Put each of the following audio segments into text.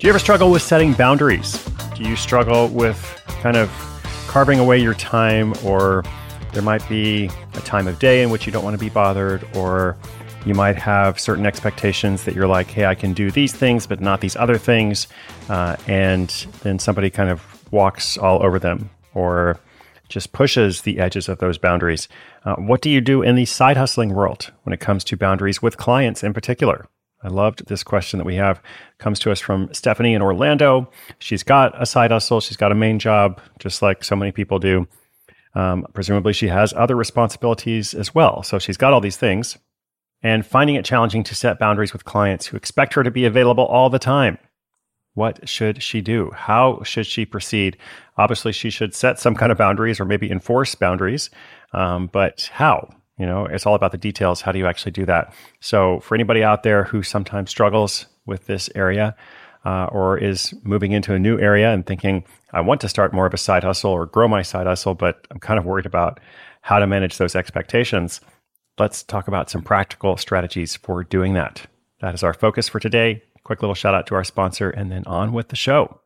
Do you ever struggle with setting boundaries? Do you struggle with kind of carving away your time, or there might be a time of day in which you don't want to be bothered, or you might have certain expectations that you're like, hey, I can do these things, but not these other things. And then somebody kind of walks all over them or just pushes the edges of those boundaries. What do you do in the side hustling world when it comes to boundaries with clients in particular? I loved this question that we have. It comes to us from Stephanie in Orlando. She's got a side hustle. She's got a main job, just like so many people do. Presumably, she has other responsibilities as well. So she's got all these things and finding it challenging to set boundaries with clients who expect her to be available all the time. What should she do? How should she proceed? Obviously, she should set some kind of boundaries or maybe enforce boundaries. But how? You know, it's all about the details. How do you actually do that? So for anybody out there who sometimes struggles with this area or is moving into a new area and thinking, I want to start more of a side hustle or grow my side hustle, but I'm kind of worried about how to manage those expectations, let's talk about some practical strategies for doing that. That is our focus for today. Quick little shout out to our sponsor and then on with the show.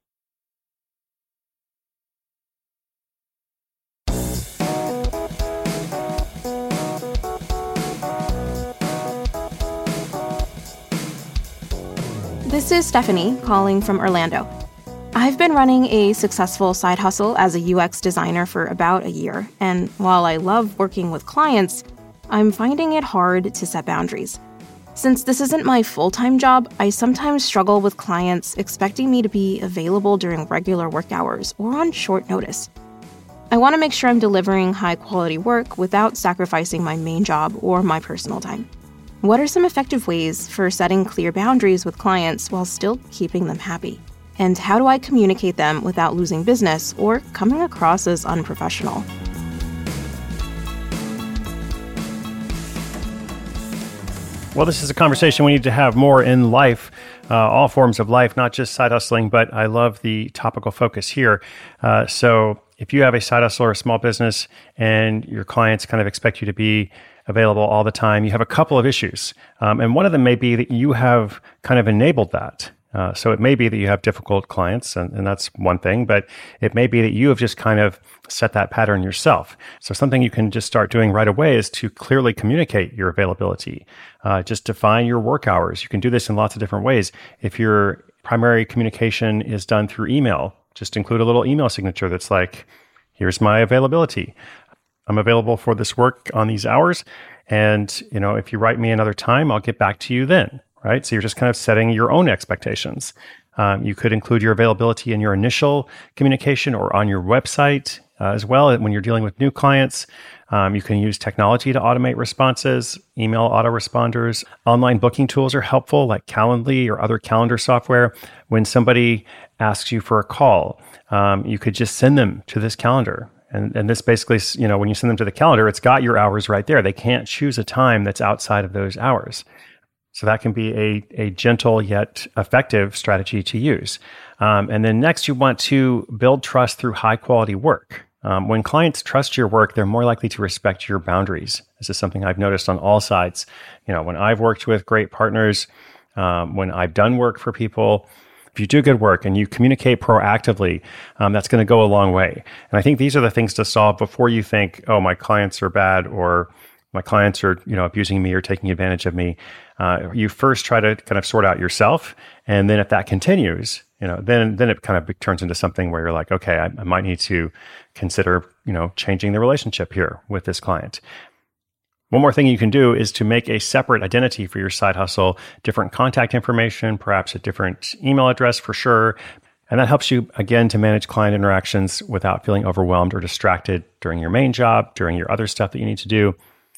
This is Stephanie calling from Orlando. I've been running a successful side hustle as a UX designer for about a year, and while I love working with clients, I'm finding it hard to set boundaries. Since this isn't my full-time job, I sometimes struggle with clients expecting me to be available during regular work hours or on short notice. I want to make sure I'm delivering high-quality work without sacrificing my main job or my personal time. What are some effective ways for setting clear boundaries with clients while still keeping them happy? And how do I communicate them without losing business or coming across as unprofessional? Well, this is a conversation we need to have more in life, all forms of life, not just side hustling, but I love the topical focus here. So if you have a side hustle or a small business and your clients kind of expect you to be available all the time, you have a couple of issues. And one of them may be that you have kind of enabled that. So it may be that you have difficult clients, and that's one thing, but it may be that you have just kind of set that pattern yourself. So something you can just start doing right away is to clearly communicate your availability. Just define your work hours. You can do this in lots of different ways. If your primary communication is done through email, just include a little email signature that's like, here's my availability. I'm available for this work on these hours. And, you know, if you write me another time, I'll get back to you then. Right? So you're just kind of setting your own expectations. You could include your availability in your initial communication or on your website as well. When you're dealing with new clients, you can use technology to automate responses, email autoresponders. Online booking tools are helpful, like Calendly or other calendar software. When somebody asks you for a call, you could just send them to this calendar. And this basically, you know, when you send them to the calendar, it's got your hours right there. They can't choose a time that's outside of those hours. So that can be a gentle yet effective strategy to use. And then next, you want to build trust through high quality work. When clients trust your work, they're more likely to respect your boundaries. This is something I've noticed on all sides. You know, when I've worked with great partners, when I've done work for people, if you do good work and you communicate proactively, that's going to go a long way. And I think these are the things to solve before you think, oh, my clients are bad, or my clients are, you know, abusing me or taking advantage of me. You first try to kind of sort out yourself. And then if that continues, you know, then it kind of turns into something where you're like, okay, I might need to consider, you know, changing the relationship here with this client. One more thing you can do is to make a separate identity for your side hustle, different contact information, perhaps a different email address for sure. And that helps you, again, to manage client interactions without feeling overwhelmed or distracted during your main job, during your other stuff that you need to do.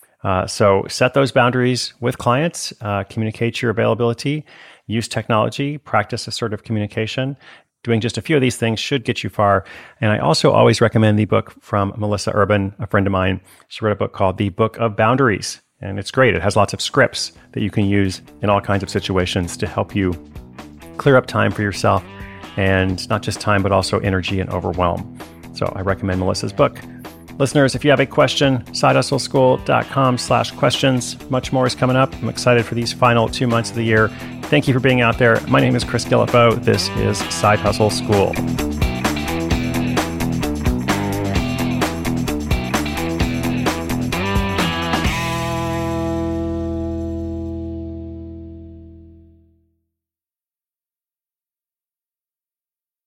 So set those boundaries with clients, communicate your availability, use technology, practice assertive communication. Doing just a few of these things should get you far. And I also always recommend the book from Melissa Urban, a friend of mine. She wrote a book called The Book of Boundaries. And it's great. It has lots of scripts that you can use in all kinds of situations to help you clear up time for yourself, and not just time, but also energy and overwhelm. So I recommend Melissa's book. Listeners, if you have a question, sidehustleschool.com/questions. Much more is coming up. I'm excited for these final 2 months of the year. Thank you for being out there. My name is Chris Guillebeau. This is Side Hustle School.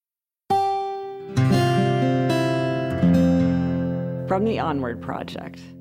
From the Onward Project.